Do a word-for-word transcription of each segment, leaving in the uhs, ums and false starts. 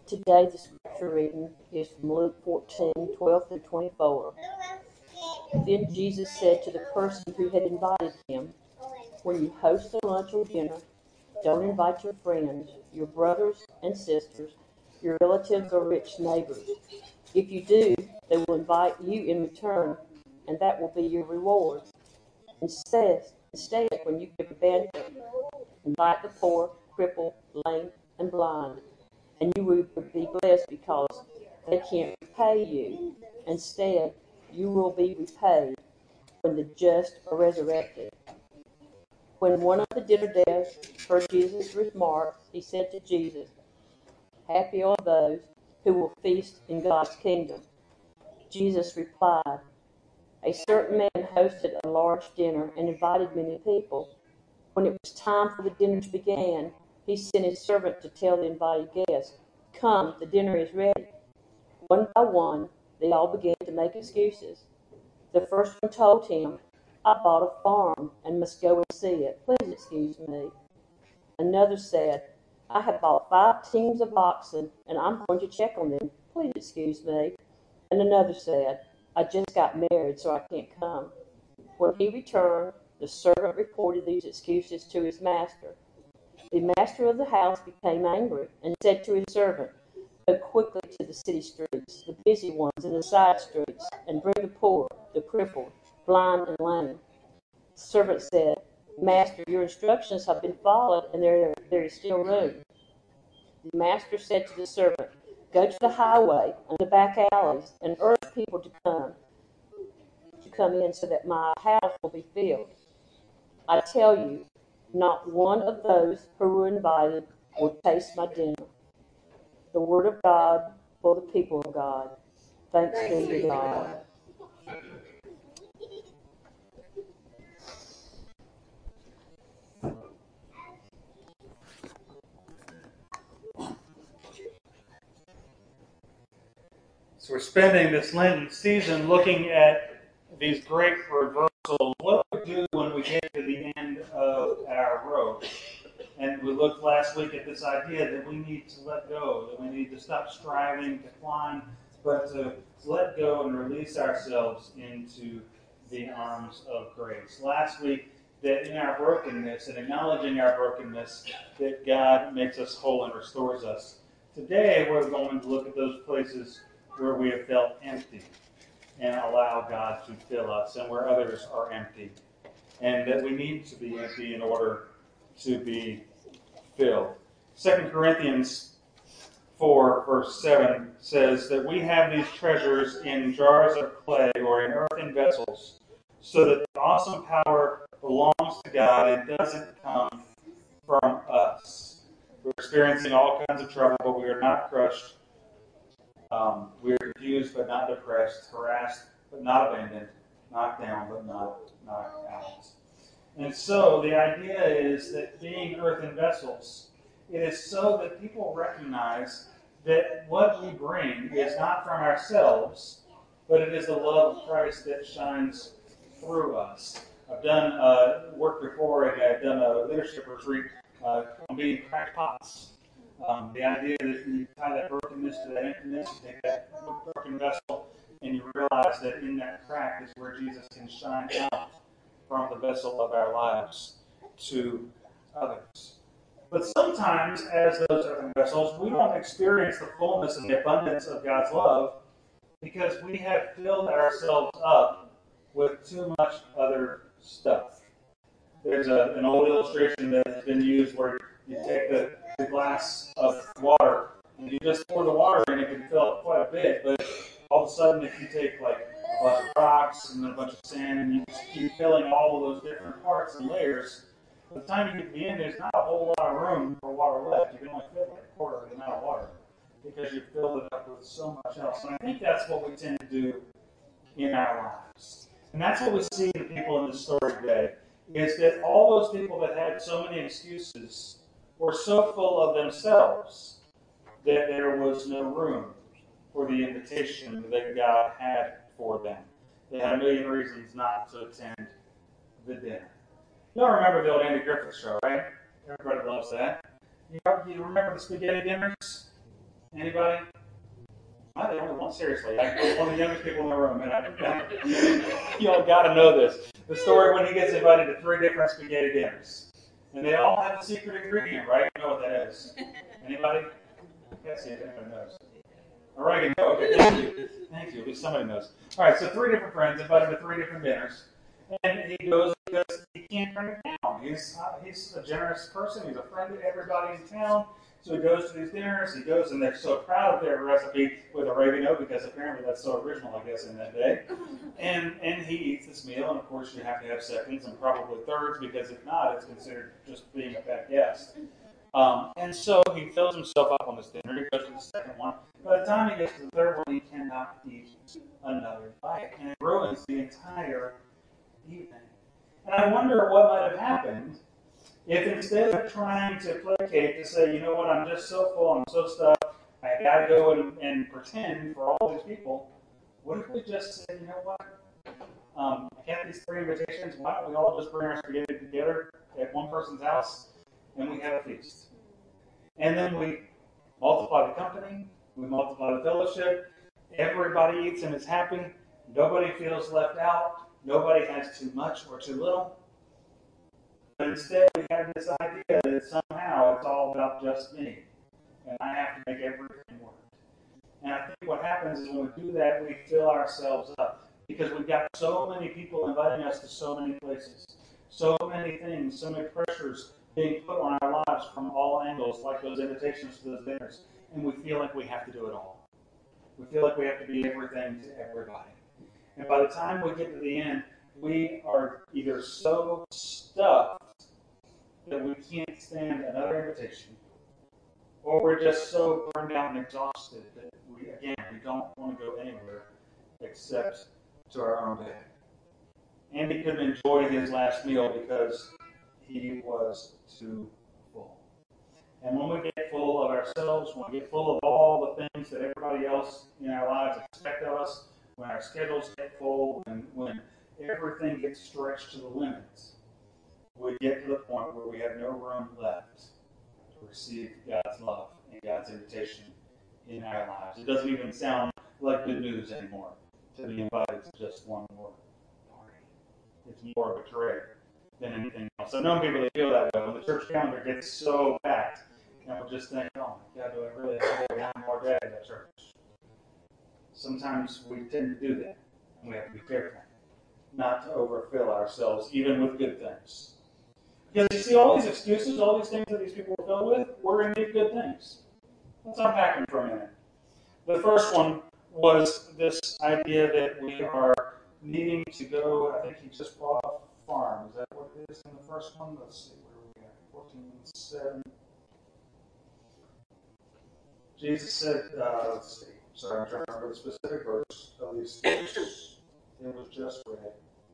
Today the scripture reading is from Luke fourteen, twelve through twenty-four. Then Jesus said to the person who had invited him, "When you host a lunch or dinner, don't invite your friends, your brothers and sisters, your relatives or rich neighbors. If you do, they will invite you in return, and that will be your reward. Instead, instead, when you give a banquet, invite the poor, crippled, lame, and blind, and you will be blessed because they can't repay you. Instead, you will be repaid when the just are resurrected." When one of the dinner guests heard Jesus' remark, he said to Jesus, "Happy are those who will feast in God's kingdom." Jesus replied, "A certain man hosted a large dinner and invited many people. When it was time for the dinner to begin, he sent his servant to tell the invited guests, 'Come, the dinner is ready.' One by one, they all began to make excuses. The first one told him, 'I bought a farm and must go and see it. Please excuse me.' Another said, 'I have bought five teams of oxen and I'm going to check on them. Please excuse me.' And another said, 'I just got married, so I can't come.' When he returned, the servant reported these excuses to his master. The master of the house became angry and said to his servant, 'Go quickly to the city streets, the busy ones and the side streets, and bring the poor, the crippled, blind, and lame.' The servant said, 'Master, your instructions have been followed, and there, there is still room.' The master said to the servant, 'Go to the highway and the back alleys and urge people to come, to come in so that my house will be filled. I tell you, not one of those who were invited will taste my dinner.'" The word of God for the people of God. Thanks be to God. So we're spending this Lenten season looking at these great reversals. What do we do when we get to the end of our road? And we looked last week at this idea that we need to let go, that we need to stop striving to climb, but to let go and release ourselves into the arms of grace. Last week, that in our brokenness and acknowledging our brokenness, that God makes us whole and restores us. Today, we're going to look at those places where we have felt empty and allow God to fill us, and where others are empty, and that we need to be empty in order to be filled. Second Corinthians four, verse seven says that we have these treasures in jars of clay or in earthen vessels, so that the awesome power belongs to God and doesn't come from us. We're experiencing all kinds of trouble, but we are not crushed. Um, we are confused but not depressed, harassed but not abandoned, knocked down but not knocked out. And so the idea is that being earthen vessels, it is so that people recognize that what we bring is not from ourselves, but it is the love of Christ that shines through us. I've done uh, work before, and I've done a leadership retreat uh, on being cracked pots. Um, the idea that you tie that brokenness to that emptiness, you take that broken vessel, and you realize that in that crack is where Jesus can shine out from the vessel of our lives to others. But sometimes, as those earthen vessels, we don't experience the fullness and the abundance of God's love because we have filled ourselves up with too much other stuff. There's a, an old illustration that has been used where you take the, the glass of water and you just pour the water in, it can fill up quite a bit, but all of a sudden if you take like a bunch of rocks and then a bunch of sand and you just keep filling all of those different parts and layers, by the time you get to the end, there's not a whole lot of room for water left. You can only fill like a quarter of the amount of water because you filled it up with so much else. And I think that's what we tend to do in our lives. And that's what we see in the people in this story today, is that all those people that had so many excuses were so full of themselves that there was no room for the invitation that God had for them. They had a million reasons not to attend the dinner. You all remember the old Andy Griffith show, right? Everybody loves that. You remember the spaghetti dinners? Anybody? Am I the only one? Seriously, I'm one of the youngest people in the room, and I, y'all got to know this. The story when he gets invited to three different spaghetti dinners, and they all have a secret ingredient, right? You know what that is? Anybody? Let's see if anybody knows. Oregano. Okay, thank you. Thank you. At least somebody knows. All right, so three different friends invited to three different dinners, and he goes because he can't turn it down. He's uh, he's a generous person. He's a friend to everybody in town. So he goes to these dinners. He goes, and they're so proud of their recipe with oregano because apparently that's so original, I guess, in that day. And and he eats this meal, and of course you have to have seconds and probably thirds because if not, it's considered just being a bad guest. Um, and so he fills himself up on this dinner. He goes to the second one. By the time he gets to the third one, he cannot eat another bite, and it ruins the entire evening. And I wonder what might have happened if instead of trying to placate to say, you know what, I'm just so full, I'm so stuffed, I got to go and, and pretend for all these people, what if we just said, you know what, um, I got these three invitations, why don't we all just bring our spaghetti together at one person's house and we have a feast? And then we multiply the company, we multiply the fellowship, everybody eats and is happy, nobody feels left out, nobody has too much or too little. But instead we have this idea that somehow it's all about just me, and I have to make everything work. And I think what happens is when we do that, we fill ourselves up, because we've got so many people inviting us to so many places, so many things, so many pressures being put on our lives from all angles, like those invitations to those dinners, and we feel like we have to do it all. We feel like we have to be everything to everybody. And by the time we get to the end, we are either so stuffed that we can't stand another invitation, or we're just so burned out and exhausted that we, again, we don't want to go anywhere except to our own bed. Andy couldn't enjoy his last meal because he was too full. And when we get full of ourselves, when we get full of all the things that everybody else in our lives expect of us, when our schedules get full, and when everything gets stretched to the limits, we get to the point where we have no room left to receive God's love and God's invitation in our lives. It doesn't even sound like good news anymore to be invited to just one more party. It's more of a trade than anything else. I've known people that feel that way when the church calendar gets so packed, and we'll just think, oh my God, do I really have to go one more day at church? Sometimes we tend to do that, and we have to be careful not to overfill ourselves, even with good things. Because you see, all these excuses, all these things that these people are filled with, were indeed good things. Let's unpack them for a minute. The first one was this idea that we are needing to go, I think he just bought a farm. Is that what it is in the first one? Let's see, where are we at? fourteen seven. Jesus said, uh, let's see, sorry, I'm trying to remember the specific verse of these things. It was just read.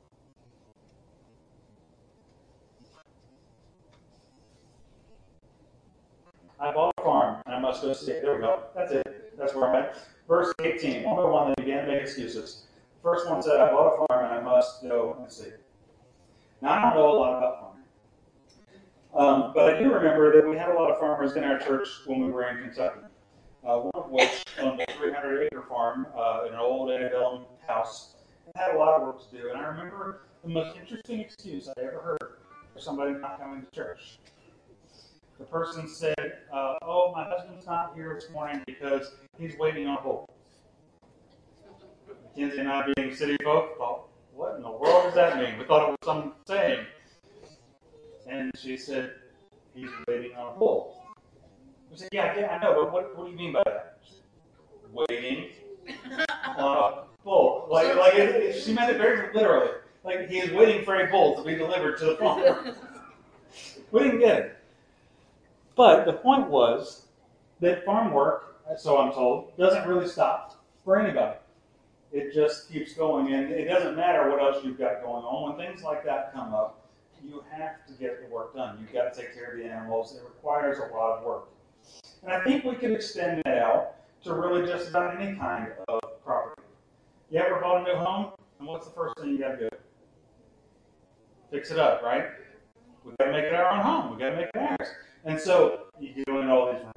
I bought a farm, and I must go see it. There we go. That's it. That's where I'm at. Verse eighteen. One by one, they began to make excuses. The first one said, I bought a farm, and I must go and see it. Now, I don't know a lot about farming. Um, but I do remember that we had a lot of farmers in our church when we were in Kentucky. Uh, one of which owned a three hundred acre farm uh, in an old antebellum house. It had a lot of work to do. And I remember the most interesting excuse I ever heard for somebody not coming to church. The person said, uh, oh, my husband's not here this morning because he's waiting on a bolt. Mackenzie and I, being city folk, thought, what in the world does that mean? We thought it was some saying. And she said, he's waiting on a bolt. We said, yeah, yeah, I know, but what, what do you mean by that? Waiting on a bolt. Like, like it, it, she meant it very literally. Like he is waiting for a bolt to be delivered to the farmer. We didn't get it. But the point was that farm work, so I'm told, doesn't really stop for anybody. It just keeps going, and it doesn't matter what else you've got going on. When things like that come up, you have to get the work done. You've got to take care of the animals. It requires a lot of work. And I think we could extend that out to really just about any kind of property. You ever bought a new home? And what's the first thing you got to do? Fix it up, right? We've got to make it our own home. We've got to make it ours. And so you're doing all these renovations.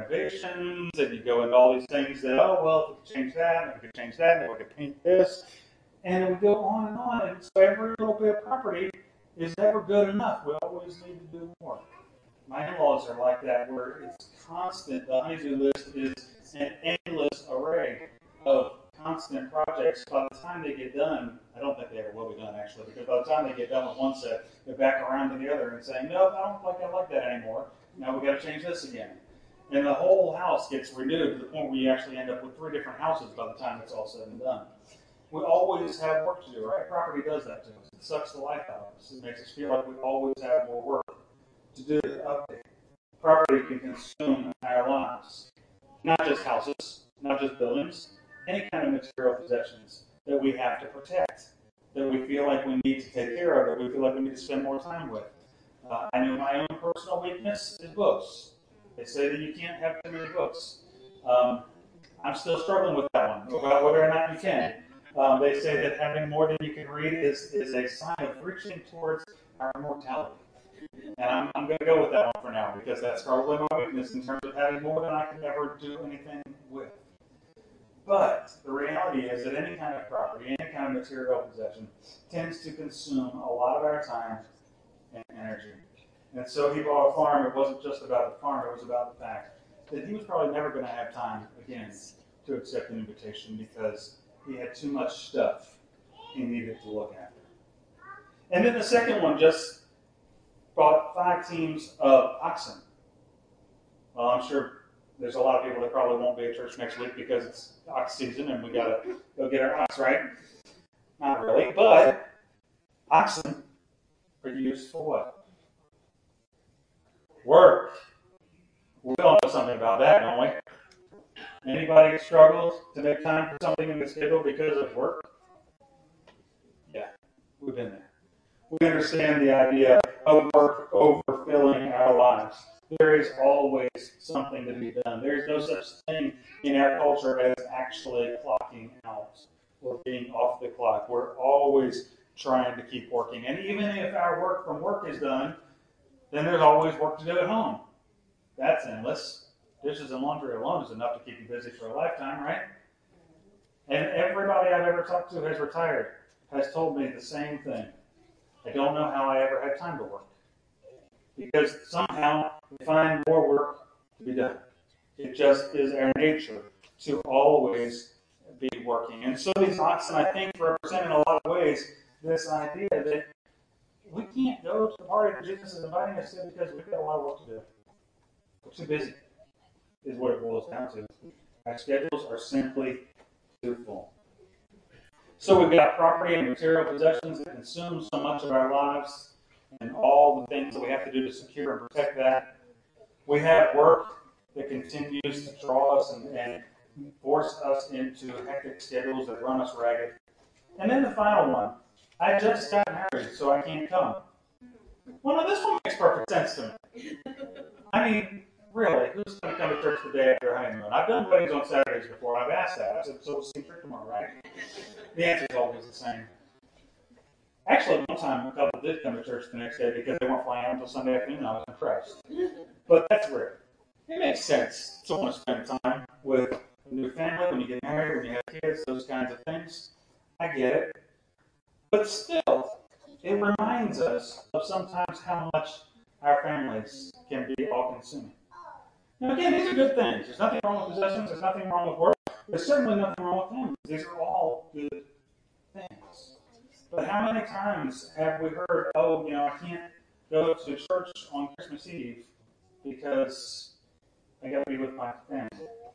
renovations, and you go into all these things that, oh, well, if we could change that, and we could change that, and we could paint this. And we go on and on. And so every little bit of property is never good enough. We always need to do more. My in-laws are like that, where it's constant. The honeydew list is an endless array of constant projects. By the time they get done, I don't think they ever will be done, actually, because by the time they get done with one set, they're back around to the other and saying, no, I don't like I like that anymore. Now we've got to change this again. And the whole house gets renewed to the point where you actually end up with three different houses by the time it's all said and done. We always have work to do, right? Property does that to us. It sucks the life out of us. It makes us feel like we always have more work to do to update. Property can consume our lives. Not just houses, not just buildings, any kind of material possessions that we have to protect, that we feel like we need to take care of, that we feel like we need to spend more time with. Uh, I know my own personal weakness is books. They say that you can't have too many books. Um, I'm still struggling with that one, about whether or not you can. Um, they say that having more than you can read is, is a sign of reaching towards our immortality. And I'm, I'm going to go with that one for now, because that's probably my weakness in terms of having more than I can ever do anything with. But the reality is that any kind of property, any kind of material possession, tends to consume a lot of our time and energy. And so he bought a farm. It wasn't just about the farm, it was about the fact that he was probably never going to have time again to accept an invitation, because he had too much stuff he needed to look after. And then the second one just bought five teams of oxen. Well, I'm sure there's a lot of people that probably won't be at church next week because it's ox season and we got to go get our ox, right? Not really, but oxen are used for what? Work. We all know something about that, don't we? Anybody struggles to make time for something in the schedule because of work? Yeah, we've been there. We understand the idea of work overfilling our lives. There is always something to be done. There is no such thing in our culture as actually clocking out or being off the clock. We're always trying to keep working. And even if our work from work is done, then there's always work to do at home. That's endless. Dishes and laundry alone is enough to keep you busy for a lifetime, right? And everybody I've ever talked to has retired, has told me the same thing. I don't know how I ever had time to work. Because somehow we find more work to be done. It just is our nature to always be working. And so these oxen, I think, represent in a lot of ways this idea that we can't go to the party that Jesus is inviting us to because we've got a lot of work to do. We're too busy, is what it boils down to. Our schedules are simply too full. So we've got property and material possessions that consume so much of our lives and all the things that we have to do to secure and protect that. We have work that continues to draw us and, and force us into hectic schedules that run us ragged. And then the final one, I just got married, so I can't come. Well, no, this one makes perfect sense to me. I mean, really, who's going to come to church the day after honeymoon? I've done weddings on Saturdays before. I've asked that. I said, so we'll see church tomorrow, right? The answer is always the same. Actually, one time a couple did come to church the next day because they weren't flying out until Sunday afternoon. I was impressed. But that's rare. It makes sense to want to spend time with a new family when you get married, when you have kids, those kinds of things. I get it. But still, it reminds us of sometimes how much our families can be all-consuming. Now, again, these are good things. There's nothing wrong with possessions. There's nothing wrong with work. There's certainly nothing wrong with families. These are all good things. But how many times have we heard, oh, you know, I can't go to church on Christmas Eve because I got to be with my family.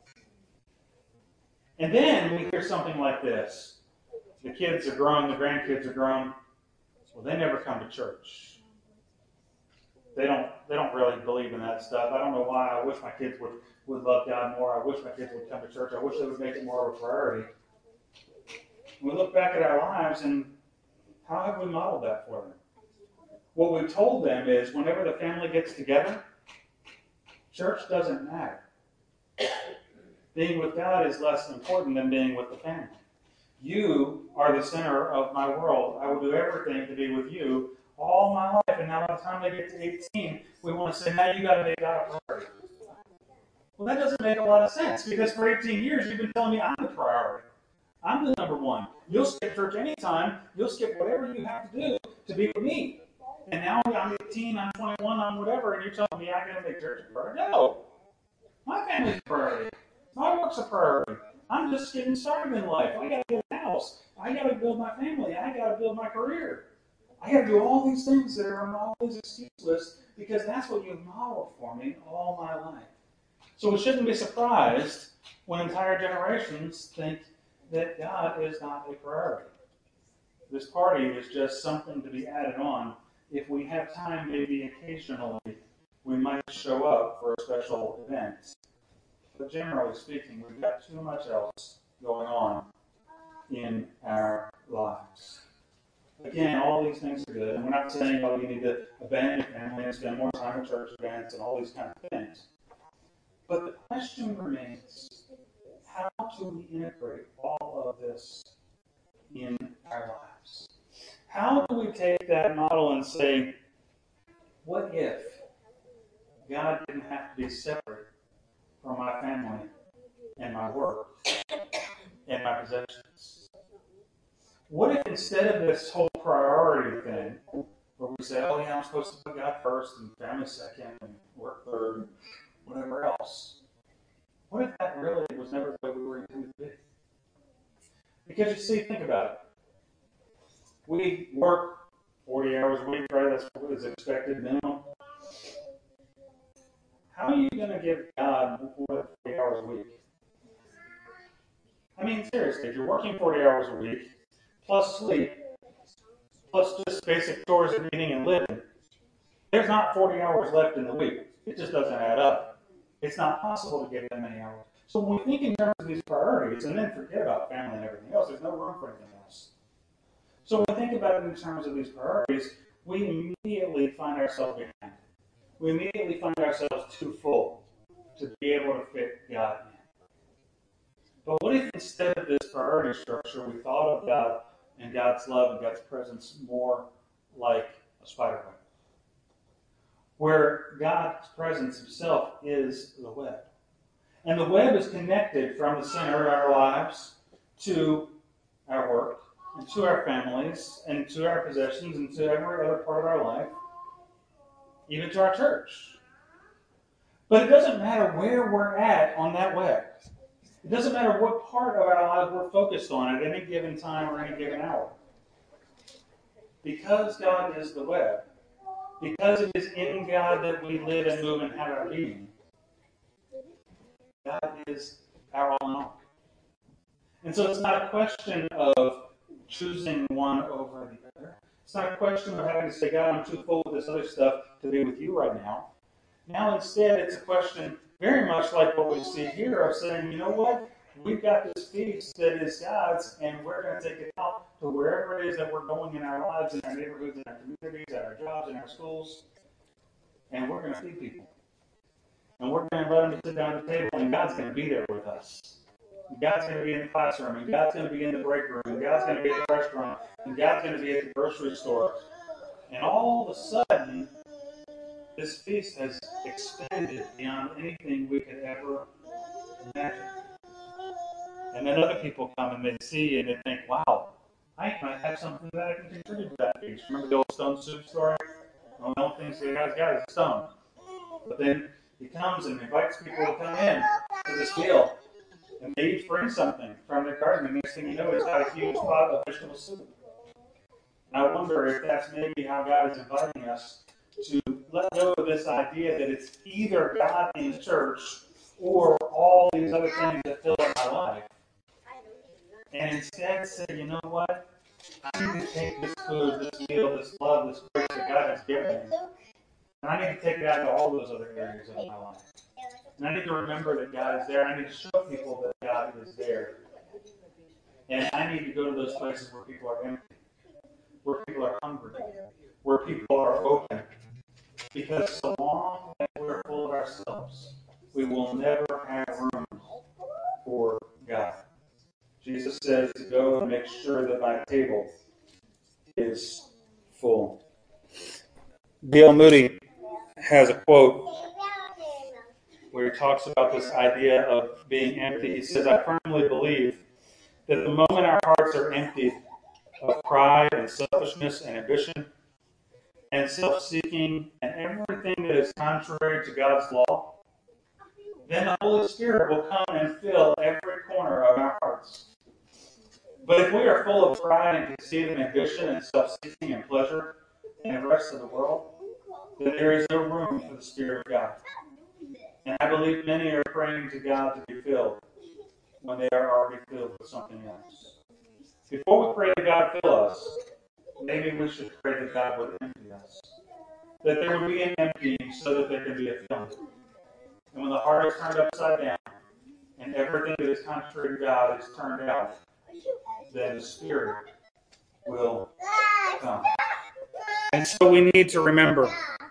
And then we hear something like this. The kids are grown, the grandkids are grown. Well, they never come to church. They don't they don't really believe in that stuff. I don't know why. I wish my kids would, would love God more. I wish my kids would come to church. I wish they would make it more of a priority. We look back at our lives, and how have we modeled that for them? What we've told them is whenever the family gets together, church doesn't matter. Being with God is less important than being with the family. You are the center of my world. I will do everything to be with you all my life. And now by the time they get to eighteen, we want to say, now you got to make God a priority. Well, that doesn't make a lot of sense because for eighteen years you've been telling me I'm the priority. I'm the number one. You'll skip church anytime. You'll skip whatever you have to do to be with me. And now I'm eighteen, I'm twenty-one, I'm whatever, and you're telling me I got to make church a priority. No. My family's a priority. My work's a priority. I'm just getting started in life. I got to get a house. I got to build my family. I got to build my career. I got to do all these things that are on all these excuse lists because that's what you've modeled for me all my life. So we shouldn't be surprised when entire generations think that God is not a priority. This party is just something to be added on. If we have time, maybe occasionally, we might show up for a special event. But generally speaking, we've got too much else going on in our lives. Again, all these things are good. And we're not saying, oh, you need to abandon your family and spend more time at church events and all these kinds of things. But the question remains, how do we integrate all of this in our lives? How do we take that model and say, what if God didn't have to be separate from my family and my work and my possessions? What if instead of this whole priority thing, where we say, oh yeah, I'm supposed to put God first and family second and work third and whatever else, what if that really was never the way we were intended to be? Because you see, think about it. We work forty hours a week, right? That's what is expected minimum. How are you going to give God more than forty hours a week? I mean, seriously, if you're working forty hours a week, plus sleep, plus just basic chores and eating and living, there's not forty hours left in the week. It just doesn't add up. It's not possible to give that many hours. So when we think in terms of these priorities, and then forget about family and everything else, there's no room for anything else. So when we think about it in terms of these priorities, we immediately find ourselves behind. We immediately find ourselves too full to be able to fit God in. But what if instead of this priority structure, we thought of God and God's love and God's presence more like a spider web, where God's presence himself is the web. And the web is connected from the center of our lives to our work, and to our families, and to our possessions, and to every other part of our life, even to our church. But it doesn't matter where we're at on that web. It doesn't matter what part of our lives we're focused on at any given time or any given hour. Because God is the web, because it is in God that we live and move and have our being, God is our all in all. And so it's not a question of choosing one over the other. It's not a question of having to say, God, I'm too full of this other stuff to be with you right now. Now instead, it's a question very much like what we see here of saying, you know what? We've got this feast that is God's, and we're going to take it out to wherever it is that we're going in our lives, in our neighborhoods, in our communities, at our jobs, in our schools, and we're going to feed people. And we're going to invite them to sit down at the table, and God's going to be there with us. God's going to be in the classroom, and God's going to be in the break room, and God's going to be at the restaurant, and God's going to be at the grocery store. And all of a sudden, this feast has expanded beyond anything we could ever imagine. And then other people come and they see and they think, wow, I might have something that I can contribute to that feast. Remember the old stone soup story? Well, no one thinks the guy's got is a stone. But then he comes and invites people to come in to this meal. And they each bring something from their garden, and next thing you know, he's got a huge pot of vegetable soup. And I wonder if that's maybe how God is inviting us to let go of this idea that it's either God in the church or all these other things that fill up my life. And instead say, you know what? I need to take this food, this meal, this love, this grace that God has given me, and I need to take it out to all those other areas of my life. And I need to remember that God is there. I need to show people that God is there. And I need to go to those places where people are empty, where people are hungry, where people are open. Because so long as we're full of ourselves, we will never have room for God. Jesus says to go and make sure that my table is full. D L Moody has a quote where he talks about this idea of being empty. He says, I firmly believe that the moment our hearts are emptied of pride and selfishness and ambition and self-seeking and everything that is contrary to God's law, then the Holy Spirit will come and fill every corner of our hearts. But if we are full of pride and conceit and ambition and self-seeking and pleasure and the rest of the world, then there is no room for the Spirit of God. And I believe many are praying to God to be filled when they are already filled with something else. Before we pray to God fill us, maybe we should pray that God would empty us. That there would be an emptying so that there can be a filling. And when the heart is turned upside down and everything that is contrary to God is turned out, then the Spirit will come. And so we need to remember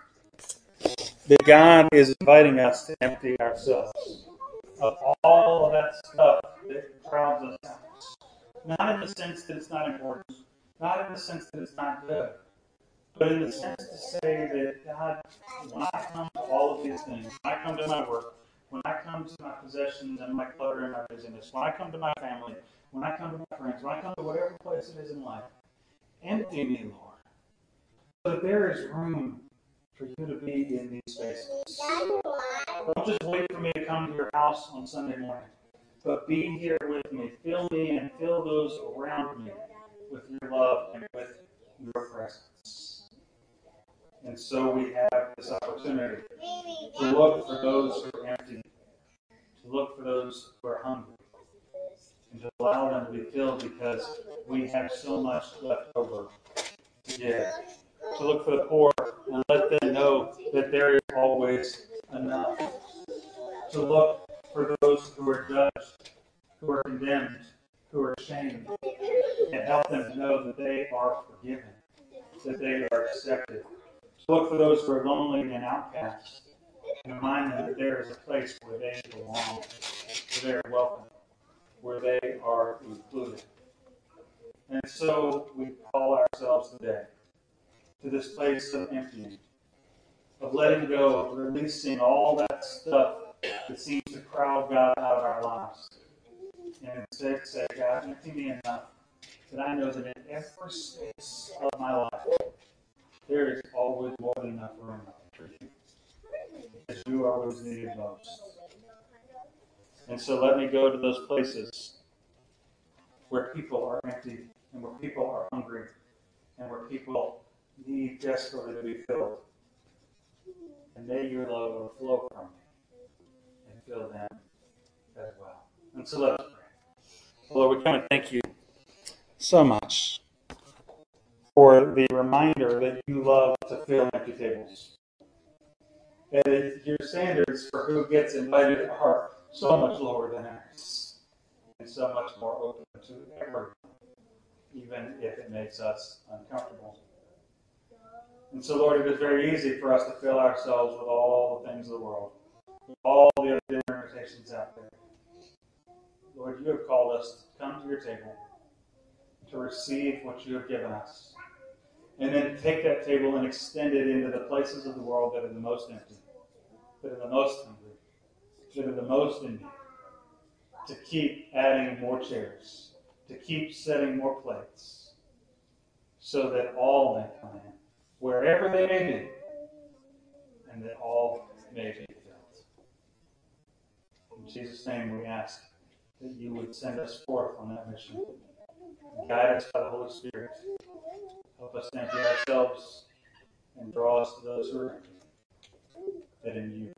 that God is inviting us to empty ourselves of all of that stuff that crowds us out. Not in the sense that it's not important, not in the sense that it's not good, but in the sense to say that God, when I come to all of these things, when I come to my work, when I come to my possessions and my clutter and my busyness, when I come to my family, when I come to my friends, when I come to whatever place it is in life, empty me, Lord, so that there is room for you to be in these spaces. Don't just wait for me to come to your house on Sunday morning, but be here with me. Fill me and fill those around me with your love and with your presence. And so we have this opportunity to look for those who are empty, to look for those who are hungry, and to allow them to be filled because we have so much left over to give. To look for the poor and let them know that there is always enough. To look for those who are judged, who are condemned, who are ashamed, and help them to know that they are forgiven, that they are accepted. To look for those who are lonely and outcast, and remind them that there is a place where they belong, where they are welcome, where they are included. And so we call ourselves today to this place of emptying, of letting go, of releasing all that stuff that seems to crowd God out of our lives. And instead say, God, empty me enough that I know that in every space of my life, there is always more than enough room for you. Because you are always needed most. And so let me go to those places where people are empty and where people are hungry and where people need desperately to be filled. And may your love overflow from me and fill them as well. And so let us pray. Lord, we come and thank you so much for the reminder that you love to fill empty tables. And your standards for who gets invited are so much lower than ours. And so much more open to everyone, even if it makes us uncomfortable. And so, Lord, it is very easy for us to fill ourselves with all the things of the world, with all the other invitations out there. Lord, you have called us to come to your table, to receive what you have given us, and then take that table and extend it into the places of the world that are the most empty, that are the most hungry, that are the most in need, to keep adding more chairs, to keep setting more plates, so that all may come in, wherever they may be, and that all may be filled. In Jesus' name we ask that you would send us forth on that mission. Guide us by the Holy Spirit. Help us to empty ourselves and draw us to those who are empty, that in you